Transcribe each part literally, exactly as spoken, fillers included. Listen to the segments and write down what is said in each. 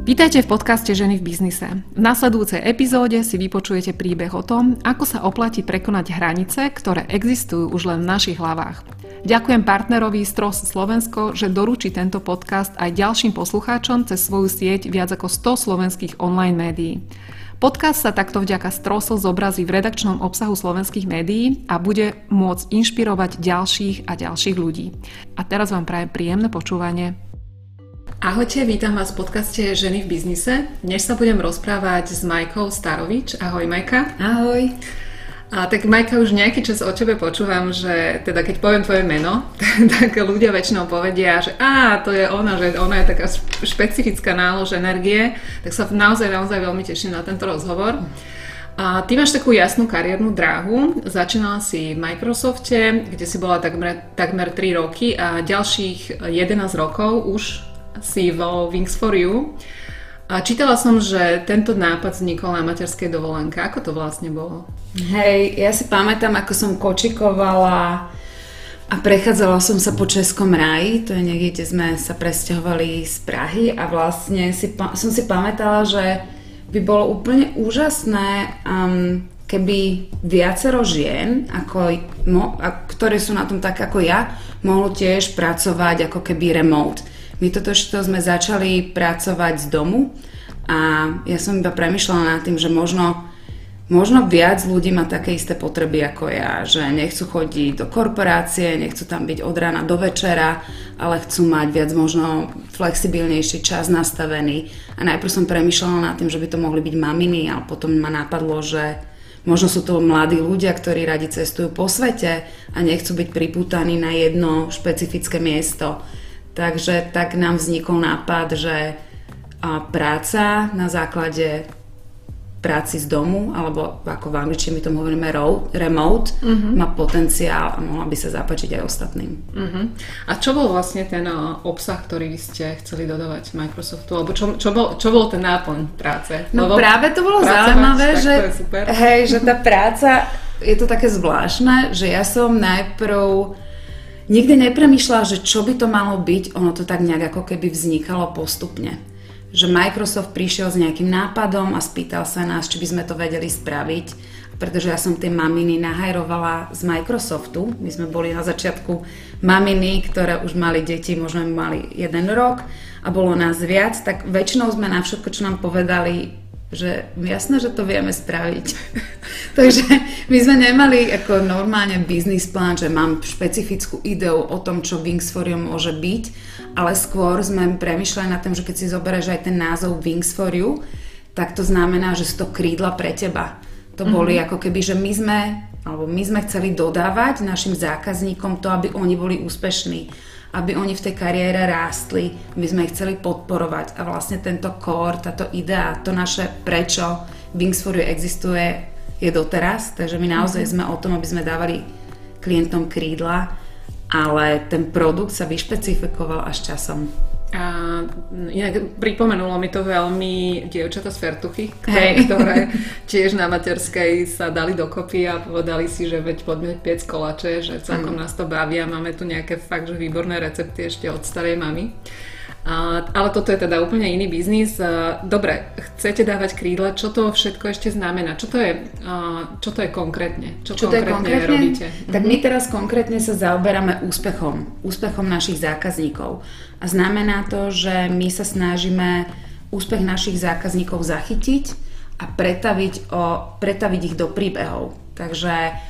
Vítajte v podcaste Ženy v biznise. V nasledujúcej epizóde si vypočujete príbeh o tom, ako sa oplatí prekonať hranice, ktoré existujú už len v našich hlavách. Ďakujem partnerovi Stros Slovensko, že doručí tento podcast aj ďalším poslucháčom cez svoju sieť viac ako sto slovenských online médií. Podcast sa takto vďaka Strosl zobrazí v redakčnom obsahu slovenských médií a bude môcť inšpirovať ďalších a ďalších ľudí. A teraz vám prajem príjemné počúvanie. Ahojte, vítam vás v podcaste Ženy v biznise. Dnes sa budem rozprávať s Majkou Starovič. Ahoj Majka. Ahoj. A tak Majka, už nejaký čas o tebe počúvam, že teda keď poviem tvoje meno, tak ľudia väčšinou povedia, že á, to je ona, že ona je taká špecifická nálož energie, tak sa naozaj, naozaj veľmi teším na tento rozhovor. A ty máš takú jasnú kariérnu dráhu, začínala si v Microsofte, kde si bola takmer, takmer tri roky a ďalších jedenásť rokov už si vo Wings for You. A čítala som, že tento nápad vznikol na materskej dovolenke. Ako to vlastne bolo? Hej, ja si pamätám, ako som kočikovala a prechádzala som sa po Českom ráji, to je niekde, kde sme sa presťahovali z Prahy a vlastne si, som si pamätala, že by bolo úplne úžasné, um, keby viacero žien, ako, mo, a, ktoré sú na tom tak ako ja, mohlo tiež pracovať ako keby remote. My toto sme začali pracovať z domu a ja som iba premýšľala nad tým, že možno, možno viac ľudí má také isté potreby ako ja, že nechcú chodiť do korporácie, nechcú tam byť od rána do večera, ale chcú mať viac možno flexibilnejší čas nastavený. A najprv som premýšľala nad tým, že by to mohli byť maminy, ale potom ma napadlo, že možno sú to mladí ľudia, ktorí radi cestujú po svete a nechcú byť pripútaní na jedno špecifické miesto. Takže tak nám vznikol nápad, že práca na základe práci z domu, alebo ako v angličtine my tomu hovoríme remote, uh-huh. má potenciál a mohla by sa zapáčiť aj ostatným. Uh-huh. A čo bol vlastne ten obsah, ktorý vy ste chceli dodávať Microsoftu? Alebo čo, čo, bol, čo bol ten náplň práce? No Lebo práve to bolo zaujímavé, že, hej, že tá práca, je to také zvláštne, že ja som najprv nikdy nepremýšľala, že čo by to malo byť, ono to tak nejak ako keby vznikalo postupne. Že Microsoft prišiel s nejakým nápadom a spýtal sa nás, či by sme to vedeli spraviť, pretože ja som tie maminy nahajrovala z Microsoftu. My sme boli na začiatku maminy, ktoré už mali deti, možno mali jeden rok a bolo nás viac, tak väčšinou sme na všetko, čo nám povedali, že jasné, že to vieme spraviť. Takže my sme nemali ako normálne business plán, že mám špecifickú ideu o tom, čo Wings for You môže byť, ale skôr sme premýšľali nad tým, že keď si zoberieš aj ten názov Wings for You, tak to znamená, že sú to krídla pre teba. To mm-hmm. boli ako keby, že my sme, alebo my sme chceli dodávať našim zákazníkom to, aby oni boli úspešní, aby oni v tej kariére rástli, my sme ich chceli podporovať a vlastne tento core, táto idea, to naše prečo Wings for You existuje je doteraz, takže my naozaj mm-hmm. sme o tom, aby sme dávali klientom krídla, ale ten produkt sa vyšpecifikoval až časom. A inak pripomenulo mi to veľmi dievčatá z Fertuchy, ktoré, ktoré tiež na materskej sa dali dokopy a povedali si, že veď poďme piec koláče, že celkom mm. nás to baví a máme tu nejaké fakt, že výborné recepty ešte od starej mamy. A, ale toto je teda úplne iný biznis. Dobre, chcete dávať krídla, čo to všetko ešte znamená? Čo to je, čo to je konkrétne? Čo, čo konkrétne, to je konkrétne robíte? Tak my teraz konkrétne sa zaoberáme úspechom. Úspechom našich zákazníkov. A znamená to, že my sa snažíme úspech našich zákazníkov zachytiť a pretaviť, o, pretaviť ich do príbehov. Takže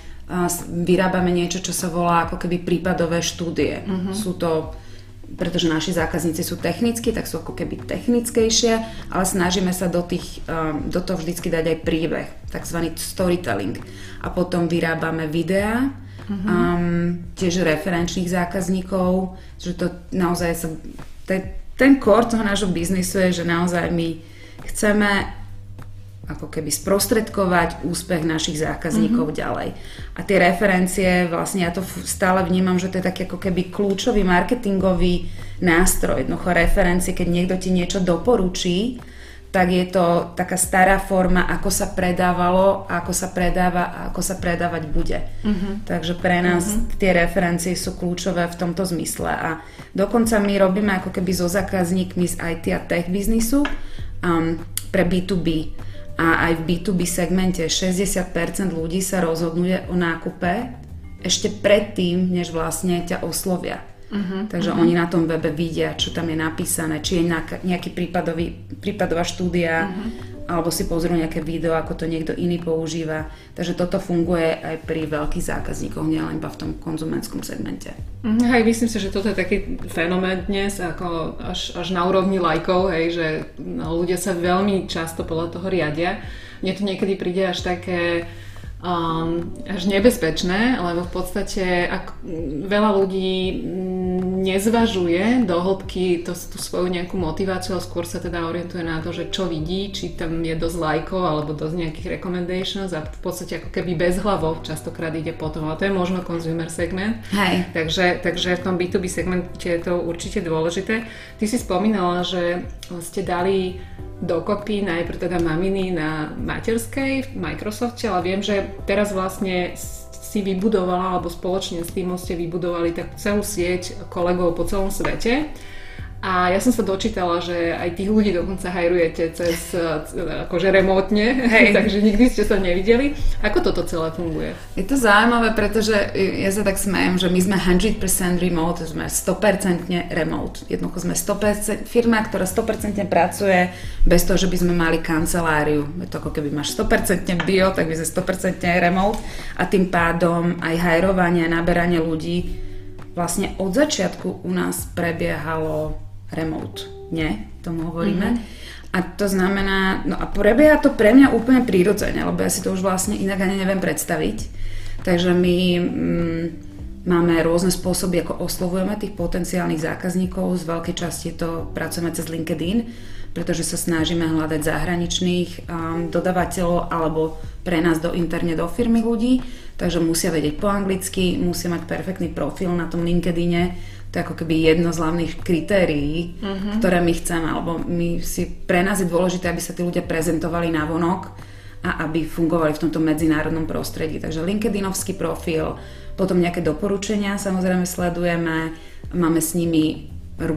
vyrábame niečo, čo sa volá ako keby prípadové štúdie. Uh-huh. Sú to pretože naši zákazníci sú technickí, tak sú ako keby technickejšie, ale snažíme sa do, tých, um, do toho vždycky dať aj príbeh, takzvaný storytelling. A potom vyrábame videá, uh-huh. um, tiež referenčných zákazníkov, že to naozaj sa, ten, ten core toho nášho biznisu je, že naozaj my chceme ako keby sprostredkovať úspech našich zákazníkov mm-hmm. ďalej. A tie referencie, vlastne ja to stále vnímam, že to je taký ako keby kľúčový marketingový nástroj. Jednoducho referencie, keď niekto ti niečo doporučí, tak je to taká stará forma, ako sa predávalo, ako sa predáva a ako sa predávať bude. Mm-hmm. Takže pre nás mm-hmm. tie referencie sú kľúčové v tomto zmysle. A dokonca my robíme ako keby so zákazníkmi z í té a tech biznisu um, pre bí tú bí. A aj v bí tú bí segmente šesťdesiat percent ľudí sa rozhodnuje o nákupe ešte predtým, než vlastne ťa oslovia. Uh-huh, Takže uh-huh. oni na tom webe vidia, čo tam je napísané, či je nejaký prípadový, prípadová štúdia, uh-huh. alebo si pozrú nejaké video, ako to niekto iný používa. Takže toto funguje aj pri veľkých zákazníkoch, nielen iba v tom konzumentskom segmente. Uh-huh. Hej, myslím si, že toto je taký fenomén dnes, ako až, až na úrovni lajkov, hej, že no, ľudia sa veľmi často podľa toho riadia. Mne to niekedy príde až také Um, až nebezpečné, lebo v podstate ak veľa ľudí nezvažuje do hĺbky to, tú svoju nejakú motiváciu, ale skôr sa teda orientuje na to, že čo vidí, či tam je dosť lajkov alebo dosť nejakých recommendations a v podstate ako keby bezhlavo častokrát ide potom, ale to je možno consumer segment. Hej. Takže, takže v tom bí tú bí segmente je to určite dôležité. Ty si spomínala, že ste dali dokopy najprv teda maminy na materskej v Microsofte, ale viem, že teraz vlastne si vybudovala, alebo spoločne s týmom ste vybudovali takú celú sieť kolegov po celom svete. A ja som sa dočítala, že aj tých ľudí dokonca hajrujete cez akože remotne, hej, takže nikdy ste sa nevideli. Ako toto celé funguje? Je to zaujímavé, pretože ja sa tak smejem, že my sme sto percent remote, sme sto percent remote. Jednoducho sme sto percent firma, ktorá sto percent pracuje bez toho, že by sme mali kanceláriu. Je to ako keby máš sto percent bio, tak by sme sto percent remote a tým pádom aj hajrovanie, naberanie ľudí vlastne od začiatku u nás prebiehalo remote, nie? Tomu hovoríme. Mm-hmm. A to znamená, no a prebieha to pre mňa úplne prirodzene, lebo ja si to už vlastne inak ani neviem predstaviť. Takže my mm, máme rôzne spôsoby, ako oslovujeme tých potenciálnych zákazníkov. Z veľkej časti to pracujeme cez LinkedIn, pretože sa snažíme hľadať zahraničných um, dodávateľov alebo pre nás do interne do firmy ľudí. Takže musia vedieť po anglicky, musia mať perfektný profil na tom LinkedIne. To je ako keby jedno z hlavných kritérií, uh-huh. ktoré my chceme, alebo my si, pre nás je dôležité, aby sa tí ľudia prezentovali navonok a aby fungovali v tomto medzinárodnom prostredí. Takže LinkedInovský profil, potom nejaké doporučenia samozrejme sledujeme, máme s nimi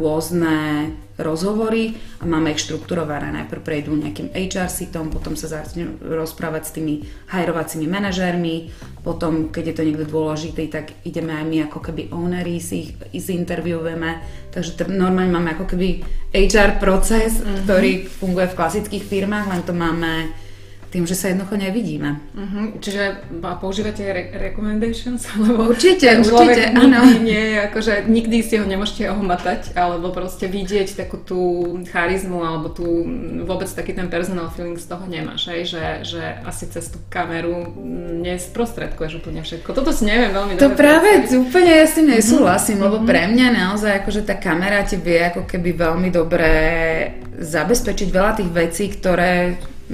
rôzne rozhovory a máme ich štrukturované. Najprv prejdú nejakým há er sitom, potom sa začnú rozprávať s tými hajrovacími manažérmi, potom, keď je to niekto dôležitý, tak ideme aj my ako keby ownery si ich zinterviewujeme. Takže t- normálne máme ako keby há er proces, mm-hmm. ktorý funguje v klasických firmách, len to máme tým, že sa jednoducho nevidíme. Uh-huh. Čiže používate re- recommendations? Alebo určite, určite, áno. Nie, akože nikdy si ho nemôžete ohmatať, alebo proste vidieť takú tú charizmu, alebo tú vôbec taký ten personal feeling z toho nemáš, hej? Že, že asi cez tú kameru nesprostredkuješ úplne všetko. Toto si neviem veľmi dobre. To práve predstaviť. Úplne ja s tým nesúhlasím, uh-huh. lebo uh-huh. pre mňa naozaj akože tá kamera ti vie ako keby veľmi dobre zabezpečiť veľa tých vecí, ktoré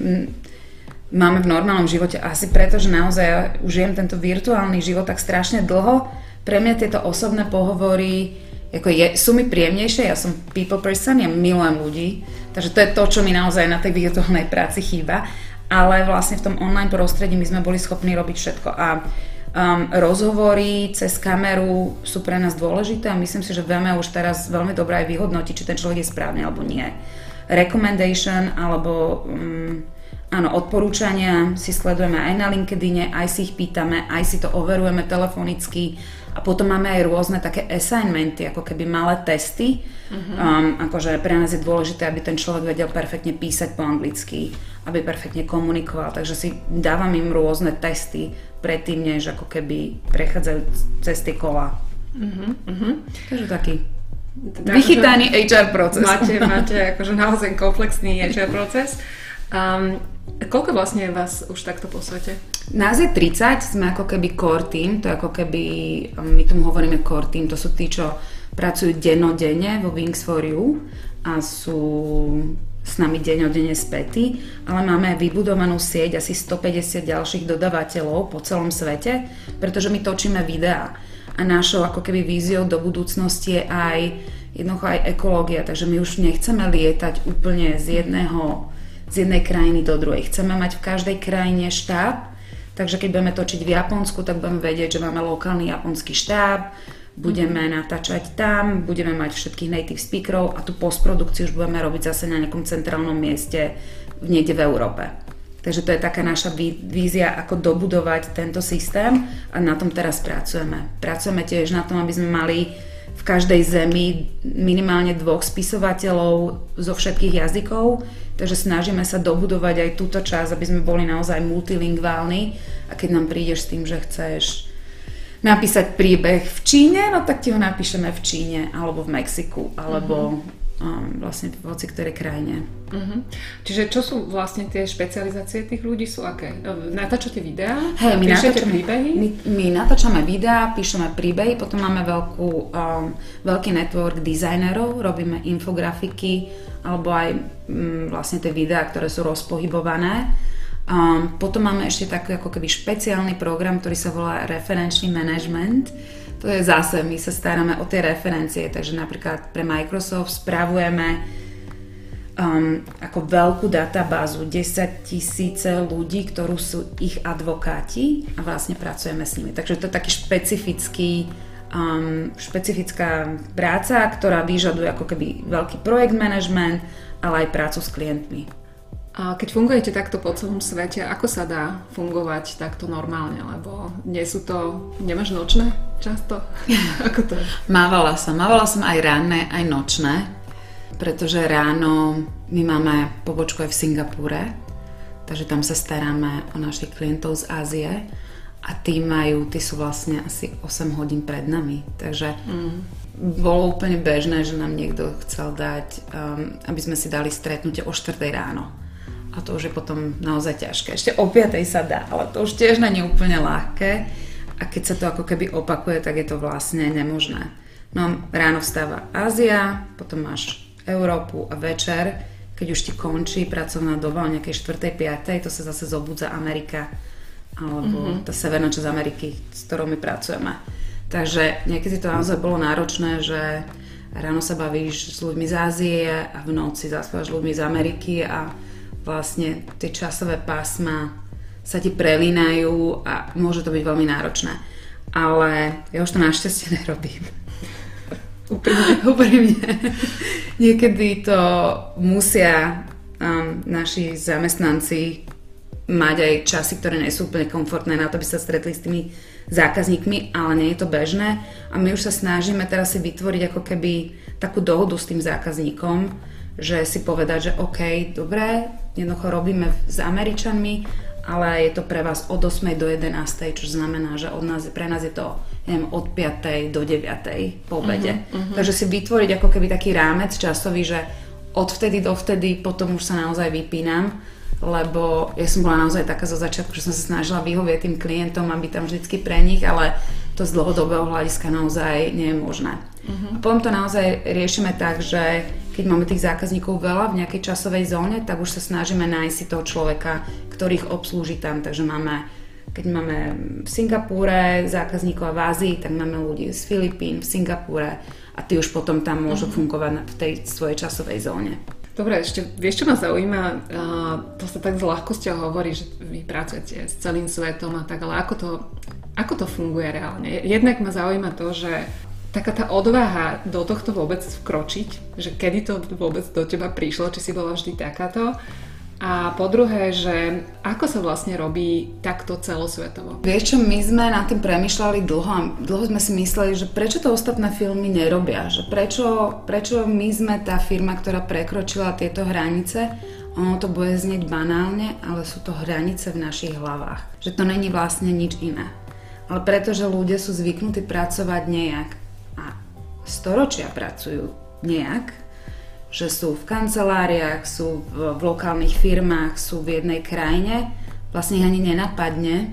máme v normálnom živote, asi preto, že naozaj ja už žijem tento virtuálny život tak strašne dlho. Pre mňa tieto osobné pohovory ako je, sú mi príjemnejšie, ja som people person, ja milujem ľudí, takže to je to, čo mi naozaj na tej virtuálnej práci chýba, ale vlastne v tom online prostredí my sme boli schopní robiť všetko a um, rozhovory cez kameru sú pre nás dôležité a myslím si, že vieme už teraz veľmi dobre aj vyhodnotiť, či ten človek je správny alebo nie. Recommendation alebo um, áno, odporúčania si sledujeme aj na LinkedIne, aj si ich pýtame, aj si to overujeme telefonicky a potom máme aj rôzne také assignmenty, ako keby malé testy. Uh-huh. Um, akože pre nás je dôležité, aby ten človek vedel perfektne písať po anglicky, aby perfektne komunikoval, takže si dávam im rôzne testy predtým, než ako keby prechádzajú cez tie kola. Uh-huh. Uh-huh. Takže taký vychytaný há er proces. Máte, máte akože naozaj komplexný há er proces. Um, koľko vlastne je vás už takto po svete? Nás je tridsať, sme ako keby core team, to je ako keby, my tomu hovoríme core team, to sú tí, čo pracujú dennodenne vo Wings for You a sú s nami dennodenne spätí, ale máme vybudovanú sieť asi stopäťdesiat ďalších dodávateľov po celom svete, pretože my točíme videá a našou ako keby víziou do budúcnosti je aj jednoducho aj ekológia, takže my už nechceme lietať úplne z jedného z jednej krajiny do druhej. Chceme mať v každej krajine štáb, takže keď budeme točiť v Japonsku, tak budeme vedieť, že máme lokálny japonský štáb, budeme mm-hmm. natáčať tam, budeme mať všetkých native speakerov a tú postprodukciu už budeme robiť zase na nejakom centrálnom mieste niekde v Európe. Takže to je taká naša vízia, ako dobudovať tento systém a na tom teraz pracujeme. Pracujeme tiež na tom, aby sme mali v každej zemi minimálne dvoch spisovateľov zo všetkých jazykov, takže snažíme sa dobudovať aj túto časť, aby sme boli naozaj multilingválni a keď nám prídeš s tým, že chceš napísať príbeh v Číne, no tak ti ho napíšeme v Číne alebo v Mexiku, alebo mm-hmm. Um, vlastne v hoci ktorej krajine. Uh-huh. Čiže čo sú vlastne tie špecializácie tých ľudí? Sú aké? Natáčate videá? Hej, my natáčame príbehy? My, my natáčame videá, píšeme príbehy, potom máme veľkú, um, veľký network dizajnerov, robíme infografiky alebo aj um, vlastne tie videá, ktoré sú rozpohybované. Um, potom máme ešte taký ako keby špeciálny program, ktorý sa volá referenčný management. To je zase, my sa staráme o tie referencie, takže napríklad pre Microsoft spravujeme um, ako veľkú databázu desať tisíce ľudí, ktorú sú ich advokáti a vlastne pracujeme s nimi. Takže to je taký špecifický, um, špecifická práca, ktorá vyžaduje ako keby veľký projekt management, ale aj prácu s klientmi. A keď fungujete takto po celom svete, ako sa dá fungovať takto normálne? Lebo nie sú to... Nemáš nočné často? Ako to je? Mávala som. Mávala som aj ranné, aj nočné. Pretože ráno my máme pobočku aj v Singapúre. Takže tam sa staráme o našich klientov z Ázie. A tí majú, tí sú vlastne asi osem hodín pred nami. Takže mm. bolo úplne bežné, že nám niekto chcel dať, um, aby sme si dali stretnutie o štvrtej ráno. A to už je potom naozaj ťažké. Ešte o piatej sa dá, ale to už tiež nie je úplne ľahké. A keď sa to ako keby opakuje, tak je to vlastne nemožné. No ráno vstáva Ázia, potom máš Európu a večer, keď už ti končí pracovná doba o nejakej štvrtej, piatej, to sa zase zobudza Amerika alebo mm-hmm. tá severná časť Ameriky, s ktorou my pracujeme. Takže niekedy to naozaj bolo náročné, že ráno sa bavíš s ľuďmi z Ázie a v noci zaspávaš s ľuďmi z Ameriky a vlastne tie časové pásma sa ti prelínajú a môže to byť veľmi náročné. Ale ja už to našťastie nerobím. Úprimne, úprimne. Niekedy to musia um, naši zamestnanci mať aj časy, ktoré nie sú úplne komfortné na to, aby sa stretli s tými zákazníkmi, ale nie je to bežné. A my už sa snažíme teraz si vytvoriť ako keby takú dohodu s tým zákazníkom, že si povedať, že OK, dobre, jednoducho robíme s Američanmi, ale je to pre vás od ôsmej do jedenástej, čo znamená, že od nás, pre nás je to neviem, od piatej do deviatej po obede. Uh-huh, uh-huh. Takže si vytvoriť ako keby taký rámec časový, že od vtedy do vtedy potom už sa naozaj vypínam, lebo ja som bola naozaj taká zo začiatku, že som sa snažila vyhovieť tým klientom, aby tam vždycky pre nich, ale to z dlhodobého hľadiska naozaj nie je možné. Uh-huh. A potom to naozaj riešime tak, že keď máme tých zákazníkov veľa v nejakej časovej zóne, tak už sa snažíme nájsť si toho človeka, ktorý ich obslúži tam. Takže máme, keď máme v Singapúre zákazníkov a v Ázii, tak máme ľudí z Filipín, v Singapúre a tí už potom tam môžu uh-huh. fungovať v tej svojej časovej zóne. Dobre, ešte vieš, čo ma zaujíma, to sa tak s ľahkosťou hovorí, že vy pracujete s celým svetom a tak, ale ako to, ako to funguje reálne? Jednak ma zaujíma to, že taká tá odvaha do tohto vôbec vkročiť, že kedy to vôbec do teba prišlo, či si bola vždy takáto. A po druhé, že ako sa vlastne robí takto celosvetovo? Vieš čo, my sme nad tým premýšľali dlho a dlho sme si mysleli, že prečo to ostatné firmy nerobia, že prečo, prečo my sme tá firma, ktorá prekročila tieto hranice. Ono to bude znieť banálne, ale sú to hranice v našich hlavách. Že to není vlastne nič iné. Ale pretože ľudia sú zvyknutí pracovať nejak a storočia pracujú nejak, že sú v kanceláriách, sú v, v lokálnych firmách, sú v jednej krajine, vlastne ich ani nenapadne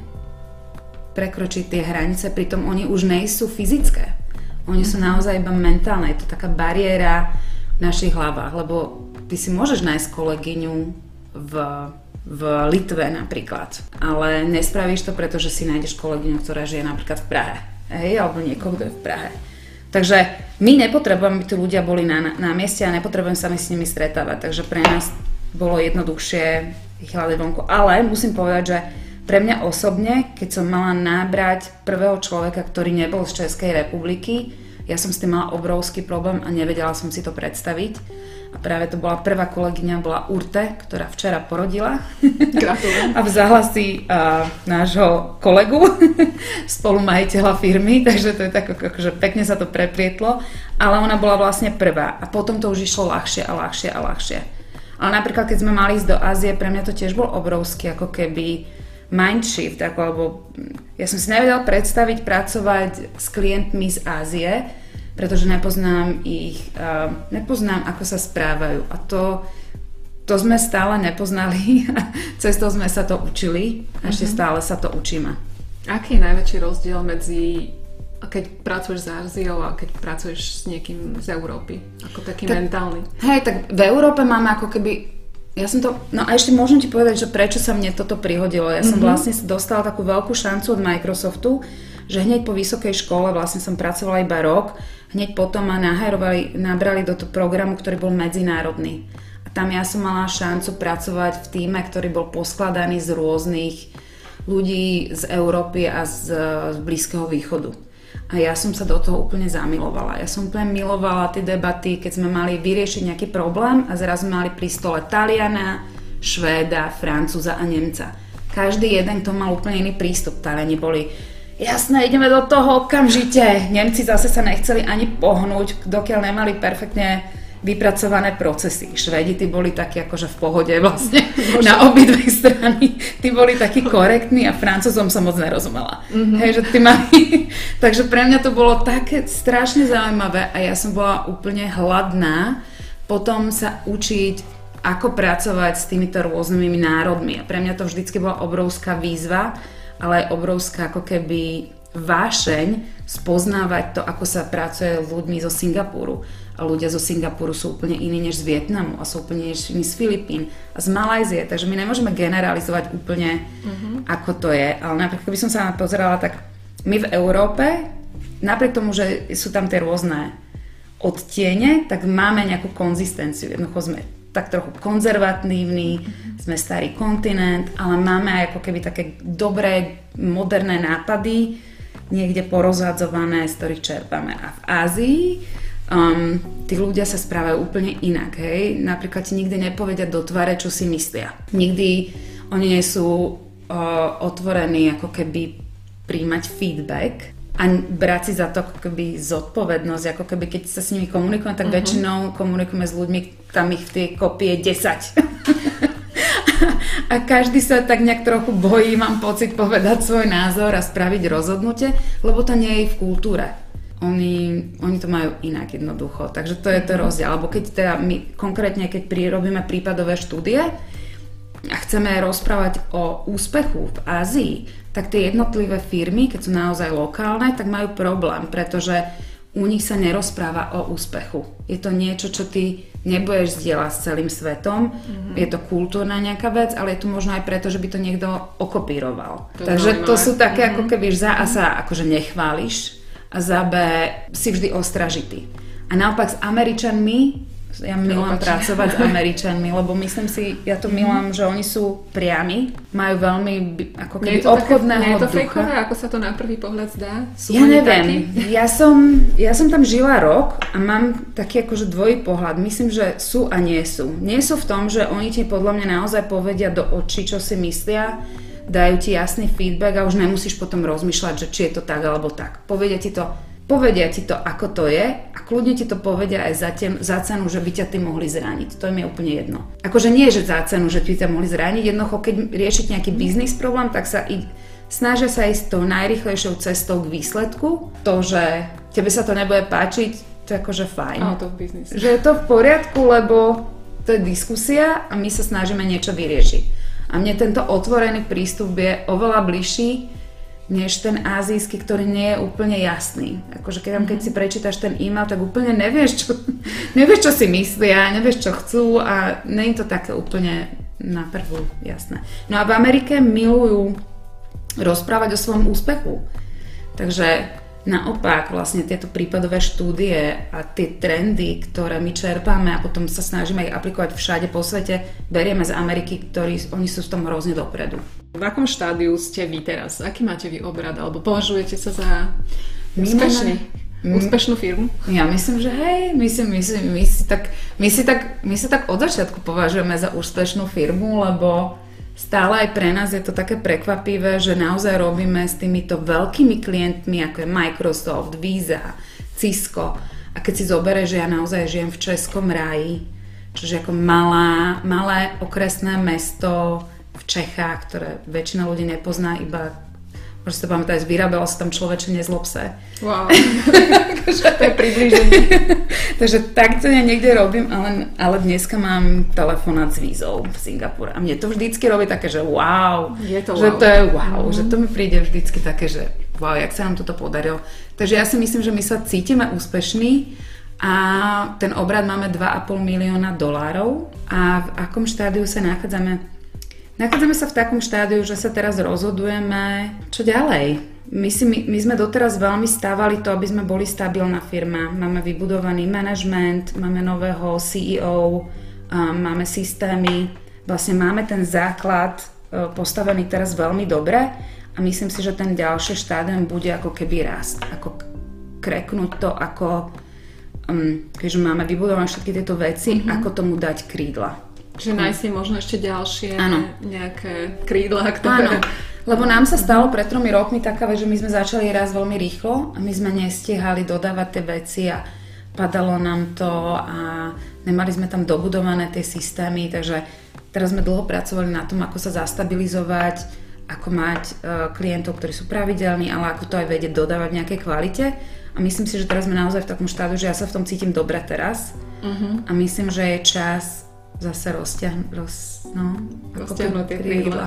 prekročiť tie hranice, pritom oni už nejsú fyzické. Oni sú naozaj iba mentálne, je to taká bariéra v našich hlavách, lebo ty si môžeš nájsť kolegyňu v, v Litve napríklad, ale nespravíš to, pretože si nájdeš kolegyňu, ktorá žije napríklad v Prahe, hej, alebo niekoho, kto je v Prahe. Takže my nepotrebujeme, aby tí ľudia boli na, na mieste a nepotrebujeme sa my s nimi stretávať, takže pre nás bolo jednoduchšie ich hľadať vonku. Ale musím povedať, že pre mňa osobne, keď som mala nábrať prvého človeka, ktorý nebol z Českej republiky, ja som s tým mala obrovský problém a nevedela som si to predstaviť. A práve to bola prvá kolegyňa, bola Urte, ktorá včera porodila. Gratulujem. A vzala si uh, nášho kolegu, spolumajiteľa firmy, takže to je tak, že pekne sa to preplietlo. Ale ona bola vlastne prvá a potom to už išlo ľahšie a ľahšie a ľahšie. Ale napríklad, keď sme mali ísť do Ázie, pre mňa to tiež bol obrovský, ako keby mindshift, ako, alebo ja som si nevedela predstaviť pracovať s klientmi z Ázie, pretože nepoznám ich, uh, nepoznám, ako sa správajú. A to, to sme stále nepoznali, cez to sme sa to učili a ešte mm-hmm. stále sa to učíme. Aký je najväčší rozdiel medzi, keď pracuješ s Áziou a keď pracuješ s niekým z Európy? Ako taký tak, mentálny. Hej, tak v Európe máme ako keby Ja som to, no a ešte môžem ti povedať, že prečo sa mne toto prihodilo. Ja som mm-hmm. vlastne dostala takú veľkú šancu od Microsoftu, že hneď po vysokej škole, vlastne som pracovala iba rok, hneď potom ma nahajrovali, nabrali do toho programu, ktorý bol medzinárodný. A tam ja som mala šancu pracovať v tíme, ktorý bol poskladaný z rôznych ľudí z Európy a z, z Blízkeho východu. A ja som sa do toho úplne zamilovala. Ja som úplne milovala tie debaty, keď sme mali vyriešiť nejaký problém a zrazu mali pri stole Taliana, Švéda, Francúza a Nemca. Každý jeden, kto mal úplne iný prístup. Taliani boli, jasné, ideme do toho okamžite. Nemci zase sa nechceli ani pohnúť, dokiaľ nemali perfektne vypracované procesy. Švédi, tí boli takí akože v pohode vlastne na obidve strany. Tí boli takí korektní a Francúzom som moc nerozumela. Mm-hmm. Hej, že tí mali... Takže pre mňa to bolo také strašne zaujímavé a ja som bola úplne hladná potom sa učiť, ako pracovať s týmito rôznymi národmi. A pre mňa to vždycky bola obrovská výzva, ale aj obrovská ako keby vášeň spoznávať to, ako sa pracuje s ľuďmi zo Singapuru. A ľudia zo Singapuru sú úplne iní než z Vietnamu a sú úplne iní z Filipín a z Malajzie, takže my nemôžeme generalizovať úplne, mm-hmm. ako to je. Ale napríklad, keby som sa na to pozerala, tak my v Európe, napriek tomu, že sú tam tie rôzne odtiene, tak máme nejakú konzistenciu. Jednoducho sme tak trochu konzervatívni, mm-hmm. sme starý kontinent, ale máme aj ako keby také dobré, moderné nápady, niekde porozhadzované, z ktorých čerpáme. A v Ázii Um, tí ľudia sa správajú úplne inak, hej. Napríklad ti nikdy nepovedia do tváre, čo si myslia. Nikdy oni nie sú uh, otvorení ako keby príjmať feedback a brať si za to ako keby zodpovednosť, ako keby keď sa s nimi komunikujeme, tak uh-huh. väčšinou komunikujeme s ľuďmi, tam ich v tej kopii je desať. A každý sa tak nejak trochu bojí, mám pocit, povedať svoj názor a spraviť rozhodnutie, lebo to nie je v kultúre. Oni, oni to majú inak jednoducho, takže to je to rozdiel. Alebo keď teda my konkrétne, keď robíme prípadové štúdie a chceme rozprávať o úspechu v Ázii, tak tie jednotlivé firmy, keď sú naozaj lokálne, tak majú problém, pretože u nich sa nerozpráva o úspechu. Je to niečo, čo ty nebudeš zdieľať s celým svetom, mm-hmm. je to kultúrna nejaká vec, ale je to možno aj preto, že by to niekto okopíroval. To takže to sú také mm-hmm. ako keby za a sa akože nechváliš, a za B si vždy ostražitý. A naopak s Američanmi, ja milujem pracovať s Američanmi, lebo myslím si, ja to milujem, že oni sú priami, majú veľmi ako keby obchodného ducha. Nie je to fejkové, ako sa to na prvý pohľad zdá? Sú ja neviem, ja som, ja som tam žila rok a mám taký akože dvojí pohľad. Myslím, že sú a nie sú. Nie sú v tom, že oni ti podľa mňa naozaj povedia do očí, čo si myslia, dajú ti jasný feedback a už nemusíš potom rozmýšľať, že či je to tak alebo tak. Povedia ti to, povedia ti to, ako to je a kľudne ti to povedia aj za, tem, za cenu, že by ťa ty mohli zraniť. To je mi úplne jedno. Akože nie, že za cenu, že by ťa mohli zraniť, jednoducho keď riešiť nejaký biznis problém, tak sa i, snažia sa ísť tou najrýchlejšou cestou k výsledku. To, že tebe sa to nebude páčiť, to je akože fajn. Out of business. Že je to v poriadku, lebo to je diskusia a my sa snažíme niečo vyriešiť. A mne tento otvorený prístup je oveľa bližší, než ten azijský, ktorý nie je úplne jasný. Akože keď, keď si prečítaš ten e-mail, tak úplne nevieš, čo, nevieš, čo si myslia, nevieš, čo chcú a nie je to také úplne na prvú jasné. No a v Amerike milujú rozprávať o svojom úspechu. Takže naopak vlastne tieto prípadové štúdie a tie trendy, ktoré my čerpáme a potom sa snažíme ich aplikovať všade po svete, berieme z Ameriky, ktorí oni sú v tom hrozne dopredu. V akom štádiu ste vy teraz? Aký máte vy obrad? Alebo považujete sa za úspešný? Mm. Úspešnú firmu? Ja myslím, že hej, my si, my si, my si, tak, my si, tak, my si tak od začiatku považujeme za úspešnú firmu, lebo stále aj pre nás je to také prekvapivé, že naozaj robíme s týmito veľkými klientmi, ako je Microsoft, Visa, Cisco. A keď si zoberieš, že ja naozaj žijem v Českom ráji, čiže ako malá, malé okresné mesto v Čechách, ktoré väčšina ľudí nepozná, iba možno sa pamätať, vyrábala sa tam Človeče nezlob se. Wow, to je priblíženie. Takže takto ja niekde robím, ale, ale dneska mám telefonát s Vízou v Singapúre. A mne to vždycky robí také, že wow. Je to že wow. to je wow, mm. že to mi príde vždycky také, že wow, jak sa nám toto podarilo. Takže ja si myslím, že my sa cítime úspešní a ten obrad máme dva a pol milióna dolárov. A v akom štádiu sa nachádzame? Nachádzame sa v takom štádiu, že sa teraz rozhodujeme, čo ďalej. My, si, my, my sme doteraz veľmi stávali to, aby sme boli stabilná firma. Máme vybudovaný manažment, máme nového C E O, um, máme systémy. Vlastne máme ten základ uh, postavený teraz veľmi dobre a myslím si, že ten ďalší štádium bude ako keby rast. Ako kreknúť to, ako um, keďže máme vybudované všetky tieto veci, mm-hmm. ako tomu dať krídla. Že nájsť si možno ešte ďalšie ano. nejaké krídla, ktoré... Áno, lebo nám sa stalo pred tromi rokmi taká vec, že my sme začali raz veľmi rýchlo a my sme nestihali dodávať tie veci a padalo nám to a nemali sme tam dobudované tie systémy, takže teraz sme dlho pracovali na tom, ako sa zastabilizovať, ako mať uh, klientov, ktorí sú pravidelní, ale ako to aj vedieť dodávať v nejakej kvalite. A myslím si, že teraz sme naozaj v takom štádiu, že ja sa v tom cítim dobre teraz uh-huh. a myslím, že je čas zase rozťahnuť roz, no, tie krídla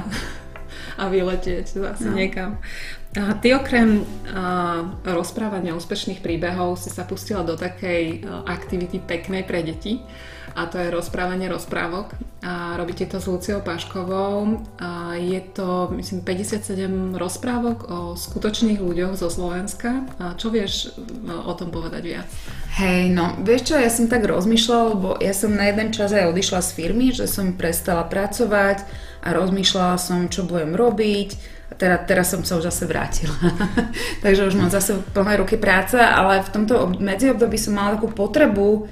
a vyletieť zase no. niekam. A ty okrem uh, rozprávania úspešných príbehov si sa pustila do takej uh, aktivity peknej pre deti a to je rozprávanie rozprávok a robíte to s Luciou Paškovou a je to myslím päťdesiatsedem rozprávok o skutočných ľuďoch zo Slovenska. A čo vieš o tom povedať viac? Hej, no vieš čo, ja som tak rozmýšľala, lebo ja som na jeden čas aj odišla z firmy, že som prestala pracovať a rozmýšľala som, čo budem robiť. A teda, teraz som sa už zase vrátila. Takže už mám zase plné ruky práce, ale v tomto medziobdobí som mala takú potrebu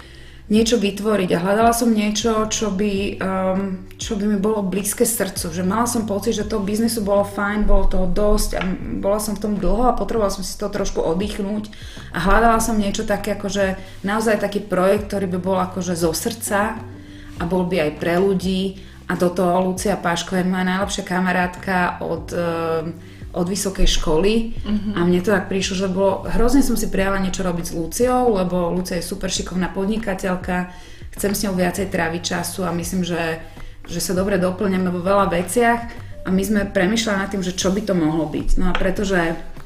niečo vytvoriť a hľadala som niečo, čo by, um, čo by mi bolo blízke srdcu. Že mala som pocit, že toho biznesu bolo fajn, bolo toho dosť a bola som v tom dlho a potrebovala som si to trošku oddychnúť a hľadala som niečo také akože naozaj taký projekt, ktorý by bol akože zo srdca a bol by aj pre ľudí a do toho Lucia Pašková je moja najlepšia kamarátka od um, od vysokej školy uh-huh. a mne to tak prišlo, že bolo, hrozne som si prijala niečo robiť s Luciou, lebo Lucia je super šikovná podnikateľka, chcem s ňou viacej tráviť času a myslím, že, že sa dobre doplňame vo veľa veciach a my sme premýšľali nad tým, že čo by to mohlo byť. No a pretože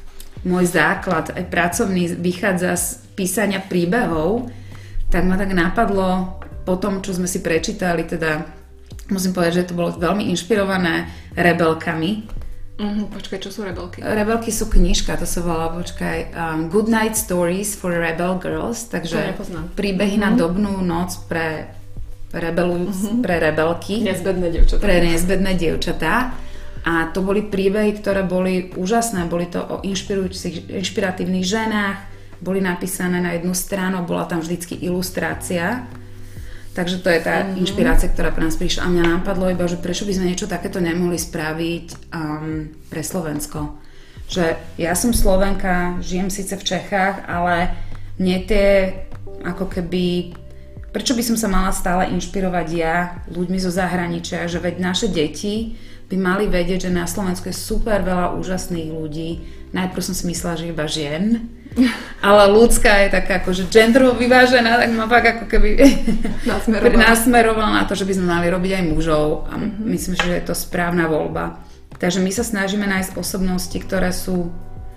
môj základ aj pracovný vychádza z písania príbehov, tak ma tak napadlo po tom, čo sme si prečítali, teda musím povedať, že to bolo veľmi inšpirované Rebelkami. Uh-huh, počkaj, čo sú Rebelky? Rebelky sú knižka, to sa volá, počkaj, um, Good Night Stories for Rebel Girls, takže príbehy uh-huh. na dobnú noc pre, rebelujúc, uh-huh. pre rebelky. Nezbedné dievčatá. Pre nezbedné dievčatá. A to boli príbehy, ktoré boli úžasné, boli to o inšpirujúcich, inšpiratívnych ženách, boli napísané na jednu stranu, bola tam vždycky ilustrácia. Takže to je tá mm-hmm. inšpirácia, ktorá pre nás prišla. A mňa napadlo iba, že prečo by sme niečo takéto nemohli spraviť um, pre Slovensko. Že ja som Slovenka, žijem síce v Čechách, ale mne tie ako keby... Prečo by som sa mala stále inšpirovať ja ľuďmi zo zahraničia, že veď naše deti by mali vedieť, že na Slovensku je super veľa úžasných ľudí. Najprv som si myslela, že iba žien, ale ľudská je taká akože genderovo vyvážená, tak ma pak ako keby nasmerovala na to, že by sme mali robiť aj mužov a mm-hmm. myslím, že je to správna voľba. Takže my sa snažíme nájsť osobnosti, ktoré sú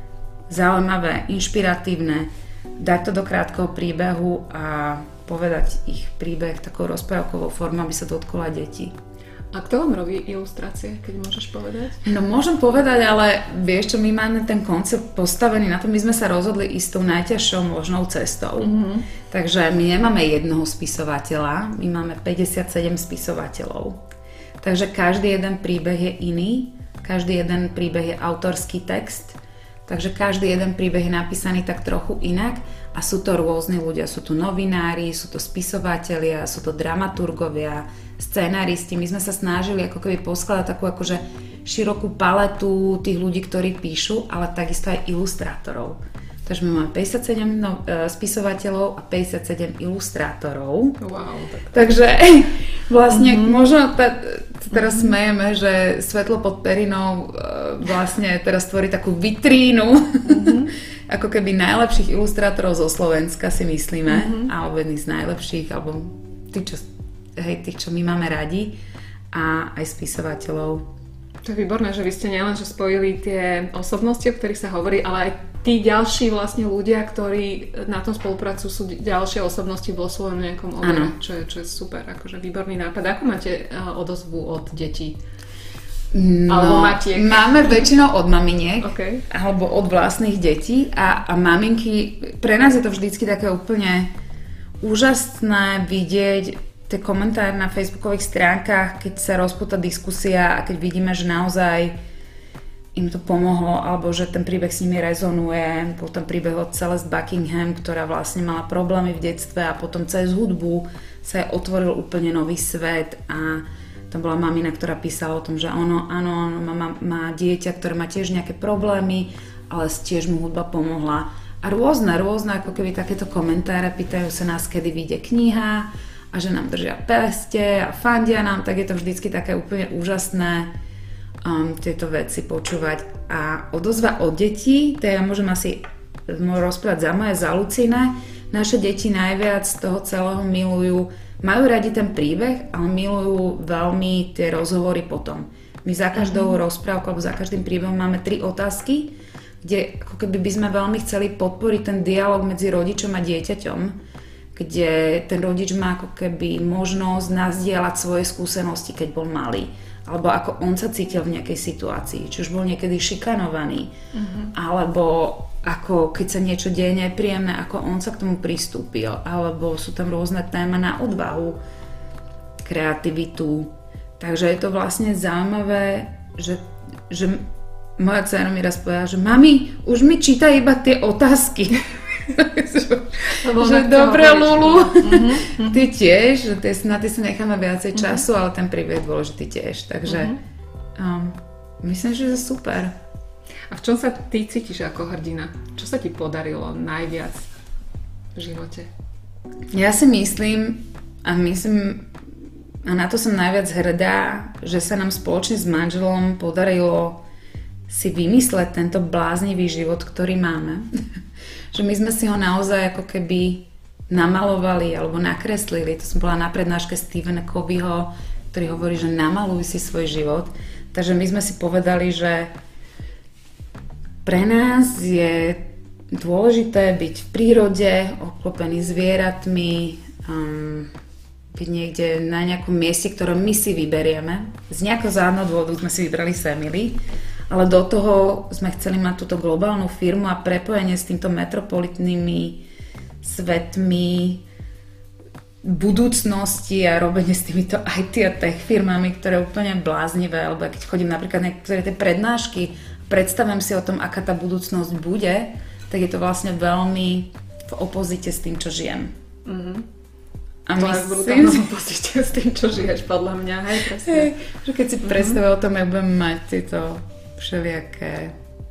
zaujímavé, inšpiratívne, dať to do krátkeho príbehu a povedať ich príbeh takou rozprávkovou formou, aby sa dotklo aj detí. A kto vám robí ilustrácie, keď môžeš povedať? No môžem povedať, ale vieš čo, my máme ten koncept postavený na to, my sme sa rozhodli ísť tou najťažšou možnou cestou. Mm-hmm. Takže my nemáme jednoho spisovateľa, my máme päťdesiatsedem spisovateľov. Takže každý jeden príbeh je iný, každý jeden príbeh je autorský text, takže každý jeden príbeh je napísaný tak trochu inak a sú to rôzni ľudia, sú tu novinári, sú to spisovatelia, sú to dramaturgovia, scenáristi. My sme sa snažili ako keby poskladať takú akože širokú paletu tých ľudí, ktorí píšu, ale takisto aj ilustrátorov. Takže my máme päťdesiatsedem no, spisovateľov a päťdesiatsedem ilustrátorov. Wow, tak... Takže vlastne mm-hmm. možno ta, teraz mm-hmm. smejeme, že Svetlo pod perinou vlastne teraz tvorí takú vitrínu mm-hmm. ako keby najlepších ilustrátorov zo Slovenska, si myslíme, mm-hmm. alebo jedných z najlepších, alebo tí, čo, hej, tých, čo my máme radi, a aj spisovateľov. To je výborné, že vy ste nielen že spojili tie osobnosti, o ktorých sa hovorí, ale aj tí ďalší vlastne ľudia, ktorí na tom spolupracujú, sú ďalšie osobnosti vo svojom nejakom obore, čo je, čo je super, akože výborný nápad. Ako máte uh, odozvu od detí? No, alebo matiek? Máme väčšinou od maminiek, okay. alebo od vlastných detí a, a maminky, pre nás je to vždycky také úplne úžasné vidieť tie komentáre na facebookových stránkach, keď sa rozpúta diskusia a keď vidíme, že naozaj im to pomohlo, alebo že ten príbeh s nimi rezonuje. Bol tam príbeh od Celeste Buckingham, ktorá vlastne mala problémy v detstve a potom cez hudbu sa jej otvoril úplne nový svet a tam bola mamina, ktorá písala o tom, že ono, áno, má, má dieťa, ktoré má tiež nejaké problémy, ale tiež mu hudba pomohla. A rôzne, rôzne, ako keby takéto komentáre, pýtajú sa nás, kedy vyjde kniha, a že nám držia peste a fandia nám, tak je to vždycky také úplne úžasné um, tieto veci počúvať. A odozva od detí, to ja môžem asi rozprávať za moje, za Lucine, naše deti najviac z toho celého milujú, majú radi ten príbeh, ale milujú veľmi tie rozhovory potom. My za každou mm-hmm. rozprávkou alebo za každým príbehom máme tri otázky, kde ako keby by sme veľmi chceli podporiť ten dialog medzi rodičom a dieťaťom, kde ten rodič má ako keby možnosť nazdieľať svoje skúsenosti, keď bol malý. Alebo ako on sa cítil v nejakej situácii. Či už bol niekedy šikanovaný. Uh-huh. Alebo ako keď sa niečo deje nepríjemné, ako on sa k tomu pristúpil. Alebo sú tam rôzne téma na odvahu, kreativitu. Takže je to vlastne zaujímavé, že, že moja dcera mi raz povedala, že mami, už mi číta iba tie otázky. Že dobre, Lulu, mm-hmm. ty tiež, že ty, na ty si necháme viacej času, mm-hmm. ale ten príbeh je dôležitý tiež, takže mm-hmm. um, myslím, že je super. A v čom sa ty cítiš ako hrdina? Čo sa ti podarilo najviac v živote? Ja si myslím, a myslím, a na to som najviac hrdá, že sa nám spoločne s manželom podarilo si vymysleť tento bláznivý život, ktorý máme. Že my sme si ho naozaj ako keby namalovali alebo nakreslili. To som bola na prednáške Stephena Coveyho, ktorý hovorí, že namaluj si svoj život. Takže my sme si povedali, že pre nás je dôležité byť v prírode, obklopený zvieratmi, um, byť niekde na nejakom mieste, ktoré my si vyberieme. Z nejakého záhadného dôvodu sme si vybrali Family, ale do toho sme chceli mať túto globálnu firmu a prepojenie s týmto metropolitnými svetmi budúcnosti a robenie s týmito í té a tech firmami, ktoré je úplne bláznivé, alebo keď chodím napríklad na niektoré tie prednášky, predstavujem si o tom, aká tá budúcnosť bude, tak je to vlastne veľmi v opozite s tým, čo žijem. Mm-hmm. A to je v brutálnom opozite s tým, čo žiješ, podľa mňa, hej, presne. Hej, že keď si mm-hmm. predstavujem o tom, jak budem mať tieto všelijaké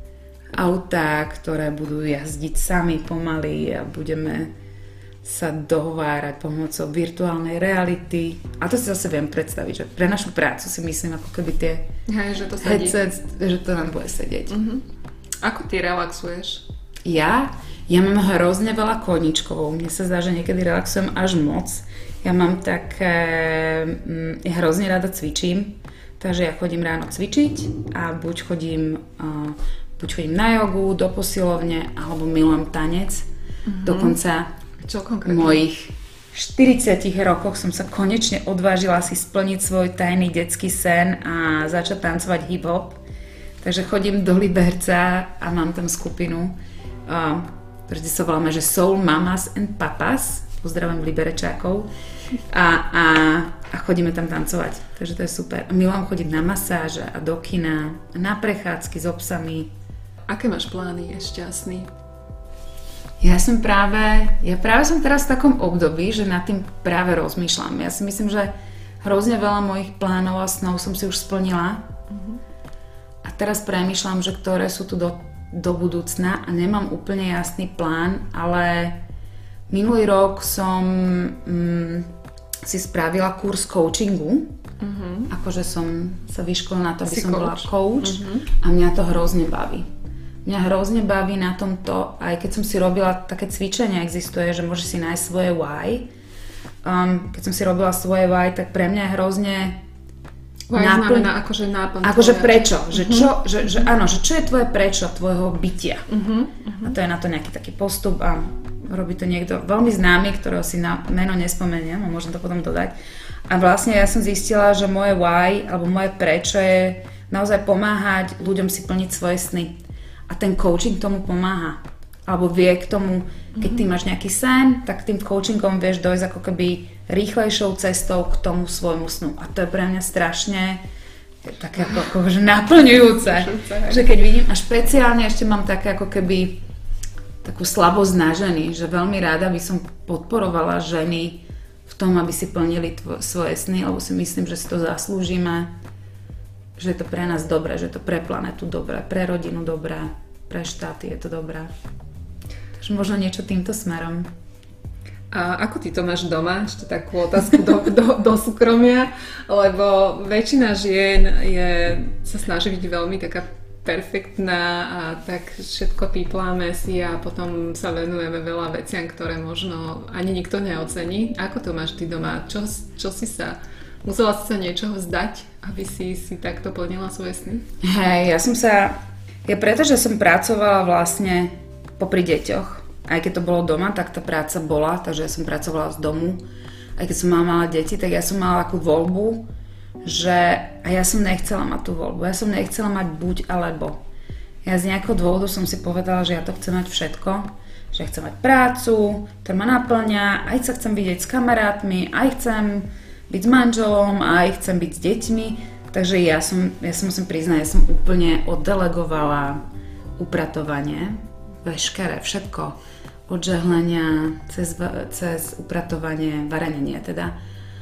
autá, ktoré budú jazdiť sami pomaly a budeme sa dohovárať pomocou virtuálnej reality. A to si zase viem predstaviť, že pre našu prácu si myslím, ako keby tie Hej, že to sedí. headset, že to nám bude sedieť. Uh-huh. Ako ty relaxuješ? Ja? Ja mám hrozne veľa koníčkov. Mne sa zdá, že niekedy relaxujem až moc. Ja mám také... Ja hrozne rada cvičím. Takže ja chodím ráno cvičiť a buď chodím, uh, buď chodím na jogu, do posilovne, alebo milujem tanec. Uh-huh. Dokonca Čo konkrétne? Mojich štyridsiatich rokoch som sa konečne odvážila si splniť svoj tajný detský sen a začať tancovať hip-hop. Takže chodím do Liberca a mám tam skupinu, ktoré sa voláme, že Soul Mamas and Papas. Pozdravujem Liberečákov. A, a, a chodíme tam tancovať. Takže to je super. A milujem chodiť na masáže a do kina, a na prechádzky s obsami. Aké máš plány? Je šťastný? Ja som práve, ja práve som teraz v takom období, že nad tým práve rozmýšľam. Ja si myslím, že hrozne veľa mojich plánov a snov som si už splnila. Uh-huh. A teraz premýšľam, že ktoré sú tu do, do budúcna a nemám úplne jasný plán, ale minulý rok som mm, si spravila kurz coachingu. Uh-huh. Akože som sa vyškolila na to, aby som bola coach uh-huh. a mňa to hrozne baví. Mňa hrozne baví na tomto, aj keď som si robila také cvičenie, existuje, že môžeš si nájsť svoje why. Um, keď som si robila svoje why, tak pre mňa je hrozne why náplň, znamená akože náplň. Akože prečo, že čo, že, že áno, že čo je tvoje prečo, tvojho bytia. Uh-huh, uh-huh. A to je na to nejaký taký postup a robí to niekto veľmi známy, ktorého si na meno nespomeniem a môžem to potom dodať. A vlastne ja som zistila, že moje why, alebo moje prečo je naozaj pomáhať ľuďom si plniť svoje sny. A ten coaching tomu pomáha. Alebo vie k tomu, keď ty máš nejaký sen, tak tým coachingom vieš dojsť ako keby rýchlejšou cestou k tomu svojmu snu. A to je pre mňa strašne také ako, ako že naplňujúce. Že keď vidím, a špeciálne ešte mám také ako keby takú slabosť na ženy, že veľmi rada by som podporovala ženy v tom, aby si plnili tvo- svoje sny, lebo si myslím, že si to zaslúžime. Že je to pre nás dobré, že je to pre planetu dobré, pre rodinu dobré, pre štáty je to dobré. Takže možno niečo týmto smerom. A ako ty to máš doma? Ešte takú otázku do, do, do súkromia, lebo väčšina žien je, sa snaží byť veľmi taká perfektná a tak všetko pípláme si a potom sa venujeme veľa veciam, ktoré možno ani nikto neocení. Ako to máš ty doma? Čo, čo si sa... Musela si sa niečoho vzdať, aby si si takto plnila svoje sny? Hej, ja som sa... Ja pretože som pracovala vlastne popri deťoch, aj keď to bolo doma, tak tá práca bola, takže ja som pracovala z domu. Aj keď som mala malé deti, tak ja som mala takú voľbu, že... A ja som nechcela mať tú voľbu. Ja som nechcela mať buď alebo. Ja z nejakého dôvodu som si povedala, že ja to chcem mať všetko. Že chcem mať prácu, ktorá ma naplňa, aj sa chcem vidieť s kamarátmi, aj chcem byť s manželom a aj chcem byť s deťmi. Takže ja som, ja som musím priznať, ja som úplne oddelegovala upratovanie, veškeré, všetko. Od žehlenia, cez, cez upratovanie, varenenie teda.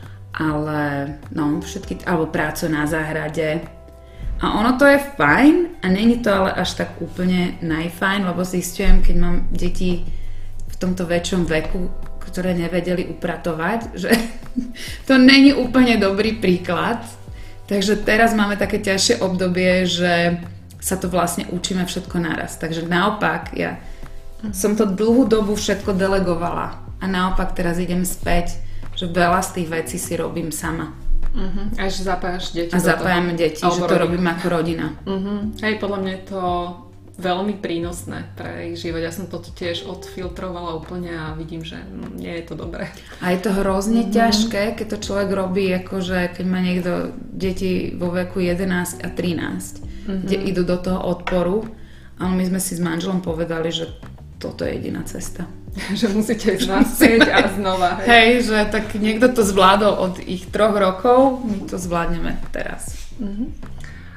Ale, no, všetky, alebo prácu na záhrade. A ono to je fajn a není to ale až tak úplne najfajn, lebo zistujem, keď mám deti v tomto väčšom veku, ktoré nevedeli upratovať, že to není úplne dobrý príklad. Takže teraz máme také ťažšie obdobie, že sa to vlastne učíme všetko naraz. Takže naopak, ja som to dlhú dobu všetko delegovala a naopak teraz idem späť, že veľa z tých vecí si robím sama. Uh-huh. Až zapájaš deti. A zapájame deti, že to robím ako rodina. Uh-huh. Hej, podľa mňa je to veľmi prínosné pre ich život. Ja som to tiež odfiltrovala úplne a vidím, že nie je to dobré. A je to hrozne mm-hmm. ťažké, keď to človek robí, akože keď má niekto deti vo veku jedenásť a trinásť, mm-hmm. kde idú do toho odporu. Ale my sme si s manželom povedali, že toto je jediná cesta. Že musíte ísť naspäť a znova. Hej. hej, že tak niekto to zvládol od ich troch rokov, my to zvládneme teraz. Mm-hmm.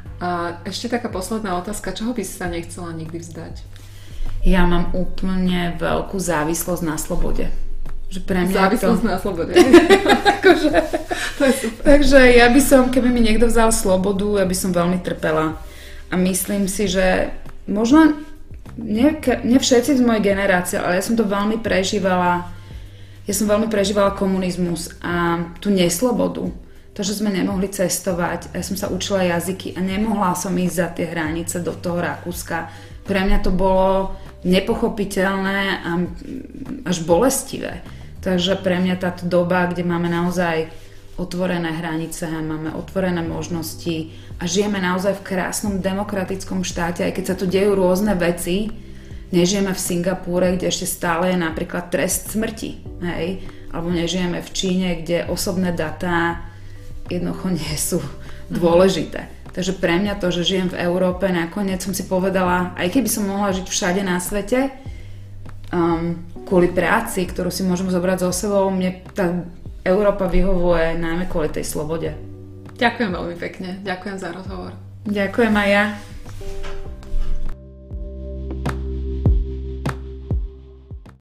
A ešte taká posledná otázka, čoho by si sa nechcela nikdy vzdať? Ja mám úplne veľkú závislosť na slobode. Že pre mňa závislosť to... na slobode. akože... to je super. Takže ja by som, keby mi niekto vzal slobodu, ja by som veľmi trpela. A myslím si, že možno nie, nie všetci z mojej generácie, ale ja som to veľmi prežívala. Ja som veľmi prežívala komunizmus a tú neslobodu. To, že sme nemohli cestovať, ja som sa učila jazyky a nemohla som ísť za tie hranice do toho Rakúska. Pre mňa to bolo nepochopiteľné a až bolestivé. Takže pre mňa táto doba, kde máme naozaj otvorené hranice, máme otvorené možnosti a žijeme naozaj v krásnom demokratickom štáte, aj keď sa tu dejú rôzne veci, nežijeme v Singapúre, kde ešte stále je napríklad trest smrti, hej? alebo nežijeme v Číne, kde osobné dáta jednoducho nie sú dôležité. Takže pre mňa to, že žijem v Európe, nakoniec som si povedala, aj keby som mohla žiť všade na svete, um, kvôli práci, ktorú si môžem zobrať so sebou, mne tá Európa vyhovuje najmä kvôli tej slobode. Ďakujem veľmi pekne. Ďakujem za rozhovor. Ďakujem aj ja.